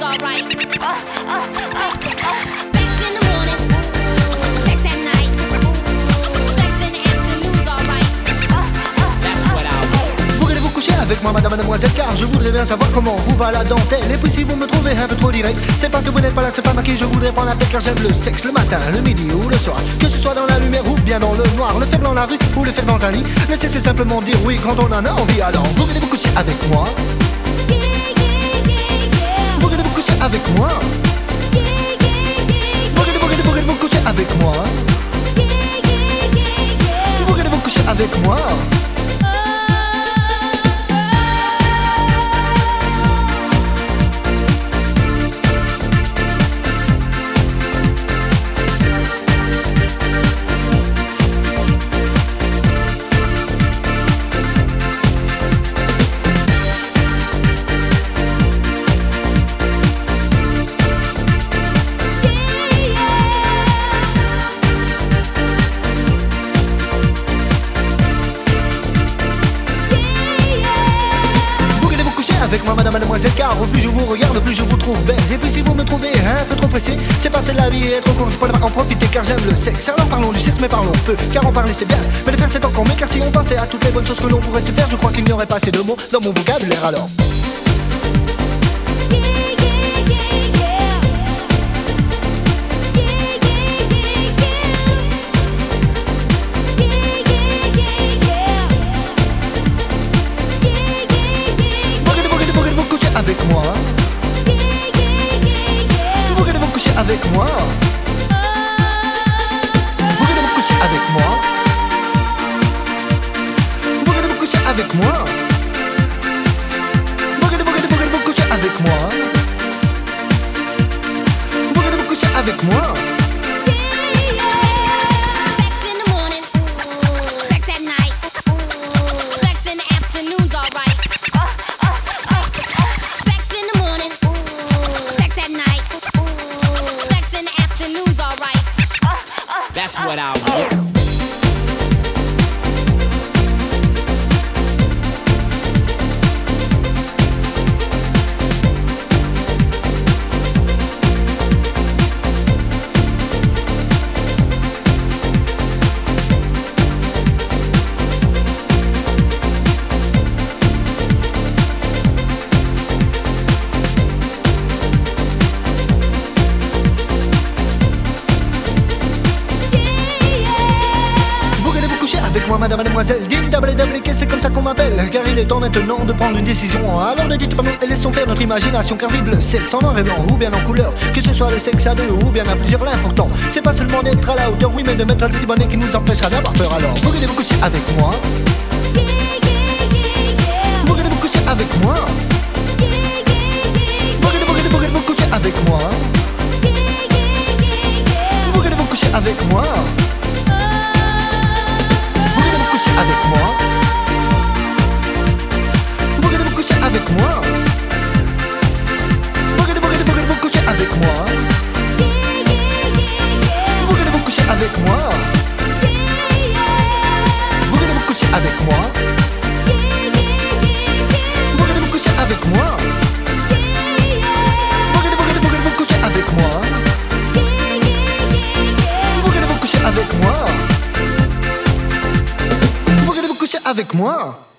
alright. Sex in the morning, sex at night, sex in the afternoon's alright. That's what I want. Voulez-vous coucher avec moi, madame, mademoiselle, car je voudrais bien savoir comment vous va la dentelle. Et puis si vous me trouvez un peu trop direct, c'est parce que vous n'êtes pas la seule femme à qui je voudrais prendre la tête, car j'aime le sexe le matin, le midi ou le soir. Que ce soit dans la lumière ou bien dans le noir, le faire dans la rue ou le faire dans un lit. Le sexe c'est simplement dire oui quand on en a envie. Alors voulez-vous coucher avec moi? Voulez-vous coucher avec moi? Voulez-vous coucher avec moi? Voulez-vous coucher avec moi? Avec moi, madame, mademoiselle, car au plus je vous regarde, plus je vous trouve belle. Et puis si vous me trouvez un peu trop pressé, c'est parce que la vie est trop courte pour en profiter, car j'aime le sexe. Alors parlons du sexe, mais parlons peu, car en parler c'est bien, mais le faire c'est encore mieux, car si on pensait à toutes les bonnes choses que l'on pourrait se faire, je crois qu'il n'y aurait pas assez de mots dans mon vocabulaire alors. Avec moi, voulez-vous coucher avec moi? Voulez-vous coucher avec moi? Voulez-vous coucher avec moi? Voulez-vous coucher avec moi? Voulez-vous coucher avec moi? That's what I want. Avec moi, madame, mademoiselle, dites d'abler, c'est comme ça qu'on m'appelle. Car il est temps maintenant de prendre une décision. Alors ne dites pas non et laissons faire notre imagination. Car vive le sexe en noir et blanc ou bien en couleur. Que ce soit le sexe à deux ou bien à plusieurs, l'important c'est pas seulement d'être à la hauteur, oui, mais de mettre le petit bonnet qui nous empêchera d'avoir peur. Alors voulez-vous coucher avec moi? Voulez-vous coucher avec moi? Voulez-vous coucher avec moi? Voulez-vous coucher avec moi? Avec moi? Voulez-vous coucher avec moi? Voulez-vous coucher avec moi? Voulez-vous coucher avec moi? Voulez-vous coucher avec moi? Voulez-vous coucher avec moi? Voulez-vous coucher avec moi? Voulez-vous coucher avec moi? Avec moi?